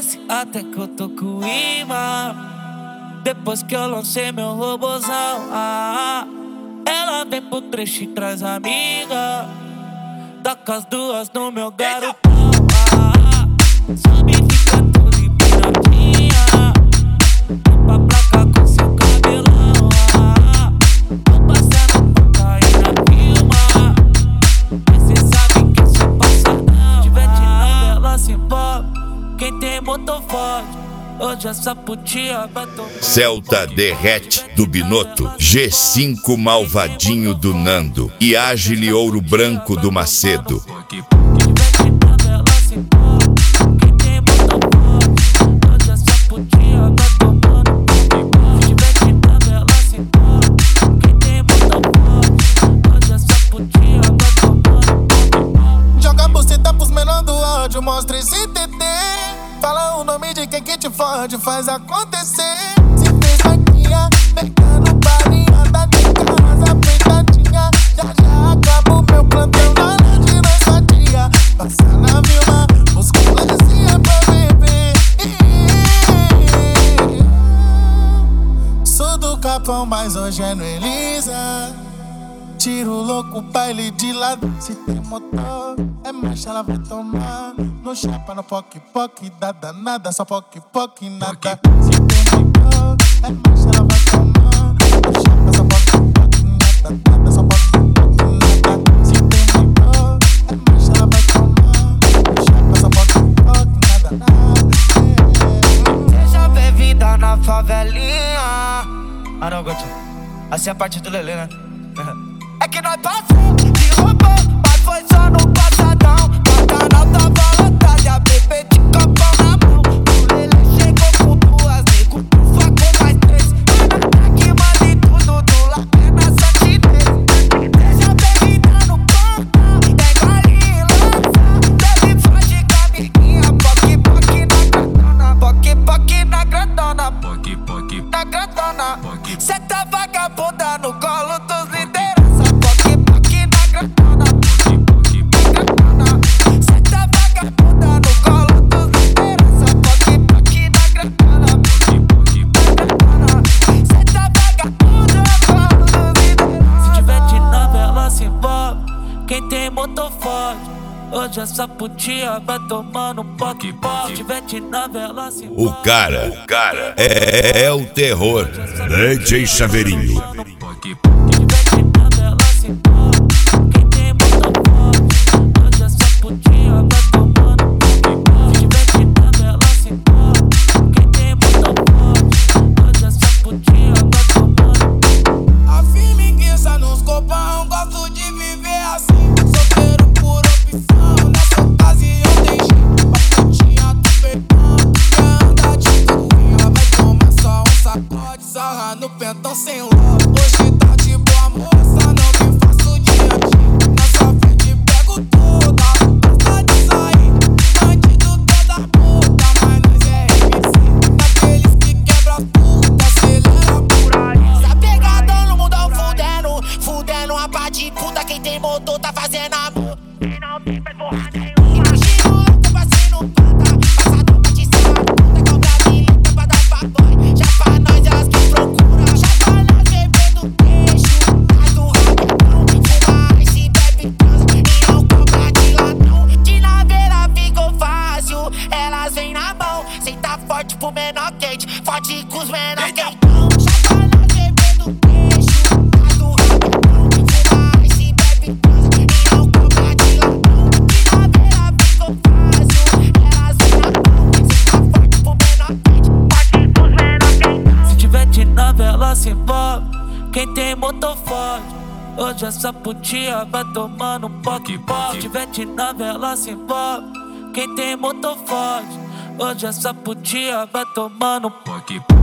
parece até que eu tô com imã. Depois que eu lancei meu robozão, ela vem pro trecho e traz amiga. Taca as duas no meu garotão, sobe e fica tudo empiradinha. Limpa pra cá com seu cabelão, tô passando cocaína, filma. Mas cê sabe que eu sou passadão. Tiver de novela, se envolve. Quem tem motor forte, hoje essa putinha vai tomar. Celta Derrete do Binotto, G5 Malvadinho do Nando e Agile Ouro Branco do Macedo. Joga a buceta pros menor do áudio, mostra esse TT. Fala o nome de quem que te fode, faz acontecer. Se fez vaquinha, pegando balinhada de casa apertadinha. Já acaba o meu plantão na noite de nossa tia. Passa na Vilma, musculazinha pra beber. Sou do Capão, mas hoje é no Elisa. Tiro louco, baile de lado. Se tem motor, é marcha, ela vai tomar. No chapa, no poc-poc, dá danada. Só poc-poc, nada. Se tem motor, é marcha, ela vai tomar. No chapa, só poc-poc, nada, nada. Só poc-poc, nada. Se tem motor, é marcha, ela vai tomar. No chapa, só poc-poc, nada, nada. Seja bem-vinda na favelinha. Não, Gotinho, assim é a parte do Lelê, né? É que nós passou, te roubou, mas foi só no passadão. Bacanal tava lotado e a bebê de copão na mão. O Lelê chegou com duas, nego, ufa com mais três. Nada que manda em tudo, do lado é na santinês. Seja bem-vinda no portão, pega ali e lança. Bebe foge com a amiguinha, poc-poc na grandona. Poc-poc na grandona, poc-poc na grandona. Cê tá vagabunda no colo dos líderes. Quem tem motor forte, hoje essa putinha vai tomando poc-poc. Tiver de novela, se O cara é o terror. DJ Chaveirinho. No pentão sem ló, hoje tá de boa moça, não me faço diante. Na sua frente pego toda, gosta de sair. Bandido toda puta, mas nós é MC. Daqueles que quebra as putas, acelera por aí. Tá pegadão no mundão fudendo, fudendo a pá de puta. Quem tem motor tá fazendo amor. Quem não tem faz porra nenhuma. Imagina o louco passando pata, passador pra te ser uma puta. Compra a bilheta pra dar pra boy, já pra nós é as que procura. Forte pro menor quente, forte com os menor quentão. Chapa na bebendo peixe, tá do rabetão. Fuma e bebe transa e não cobra de ladrão. De novela ficou fácil, elas vêm na mão. Cê tá forte pro menor quente, forte com os menor quentão. Se tiver de novela, se envolve. Quem tem motor forte, hoje essa putinha vai tomando poc-poc. Se tiver de novela, se envolve. Quem tem motor forte, hoje essa putinha vai tomando poc-poc.